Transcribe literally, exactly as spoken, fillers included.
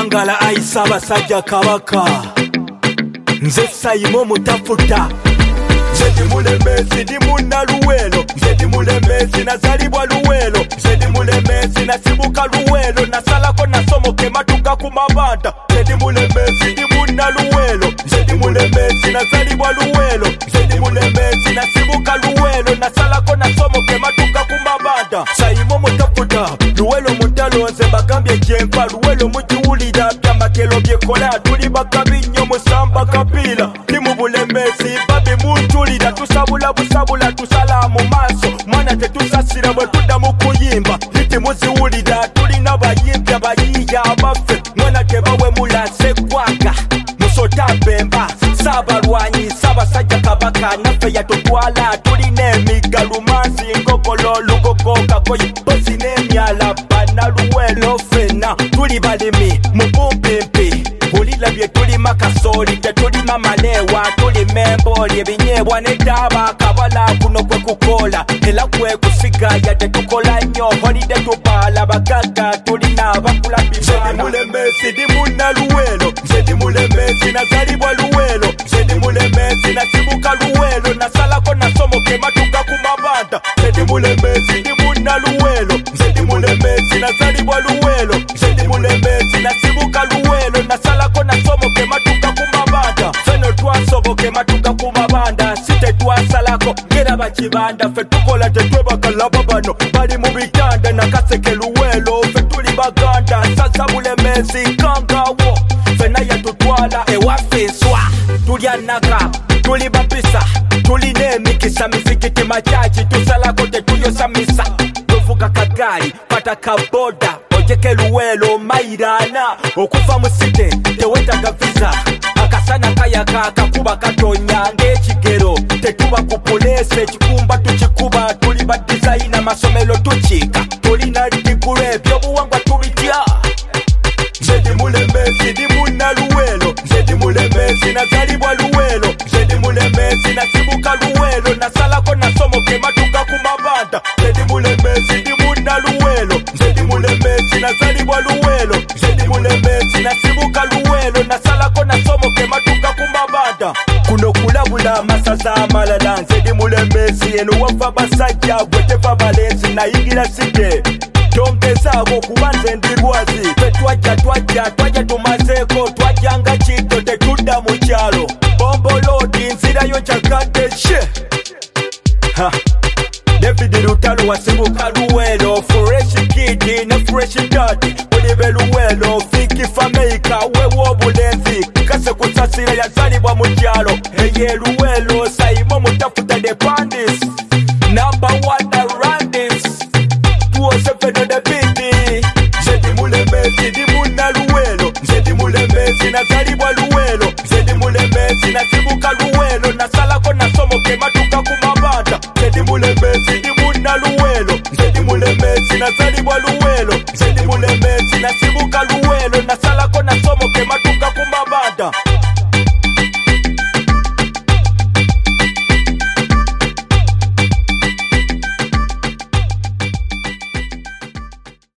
Wangala ayisa abasajja kabaka nze Simon Mutafuta nze ndi Mulembezi ndi munnaluweero nze ndi Mulembezi nazalibwa Luweero nze ndi Mulembezi nasibuka Luweero nasalako nasomoka ematuka ku mabanda nze ndi Mulembezi ndi munnaluweero nze ndi Mulembezi nazalibwa Luweero nze ndi Mulembezi nasibuka Luweero nasalako nasomoka ematuka ku mabanda Simon Mutafuta Luweero mutalo nze bagambye gyenfa Luweero mugiwulira byamakelo byekola tuli bakabi nnyo musamba kapiira ndi mu Bulembezi babi muntulira tusabula busabula tusala mu maaso mwana tetusasira bwe tudda mu kuyimba nti muziwulira tulina bayimbi abayiiya abaffe mwana tebawemula seggwaga musota bemba Saabalwanyi Ssaabasajja Kabaka naffe yatutwala tulina emigga Lumansi Ngogolo Lugogo Kagoyi Mpozi n'emyala Bannaluweero ffenna tuli balimi mu bumpimpi bulira bye tulima kasooli tetulima maleewa tulima embooli ebinyeebwa n'etaaba kabala kuno kwe kukola era kwe kusigaya tetukola nnyo holide tubaala bagagga tulina abakula bibaala nze ndi Mulembezi ndi munnaluweero nze ndi Mulembezi nazalibwa Luweero nze ndi Mulembezi nasibuka Luweero nasalako nasomoka ematuka ku mabanda nze ndi Mulembezi ndi munnaluweero nze ndi Mulembezi nazalibwa Luweero nze ndi Mulembezi nasibuka Luweero nasalako nasomoka ematuka ku mabanda feno twasoboka ematuka ku mabanda si tetwasalako ngera bakibanda ffe tukola tetwebakalaba bano bali mu bitanda nakaseke Luweero ffe tuli baganda sasa Bulembezi kangawo fena yatutwala ewaffe enswa tulya naka tuli bapisa tulina emikisa mizikiti makyaki tusalako tetuyosa misa tovuga kagaali pata kaboda ojeke Luweero mayiraana okuva mu site tewetaga visa akasana kayaka akakuba katonya ng'ekigero tetuba ku puleesi ekikumba tukikuba tuli ba dizayina amasomero tukiika tulina digulu ebyobuwangwa tubitya nze ndi Mulembezi ndi munnaluweero nze ndi Mulembezi nazalibwa Luweero nze ndi Mulembezi nasibuka Luweero nasalako nasomoka ematuka ku mabanda nze ndi Mulembezi ndi munnaluweero nze ndi Mulembezi nazalibwa Luweero nze ndi Mulembezi nasibuka Luweero nasalako nasomoka ematuka ku mabanda kuno kulabula amasaza amalala nze ndi Mulembezi eno wava basajja bwe teva balenzi nayigira site tongezaako kuba nze ndi lwazi fe twajja twajja twajja tumazeeko twajjanga kiddo tetudda mu kyalo bomboloodi nzirayo kyakadde she David Lutalo wasibuka Luweero fresh kid ne fresh dad ulibe Luweero fiki fameka wewo obulenzi kase kusasira yazalibwa mu kyalo eye Luweero Simon Mutafuta the Pandis number one around this seven on the beat nze ndi Mulembezi ndi munnaluweero nze ndi Mulembezi nazalibwa Luweero nze ndi Mulembezi nasibuka Luweero nasalako nasomoka ematuka ku mabanda nze ndi Mulembezi ndi munnaluweero nze ndi Mulembezi nazalibwa Luweero nze ndi Mulembezi nasibuka Luweero nasalako nasomoka ematuka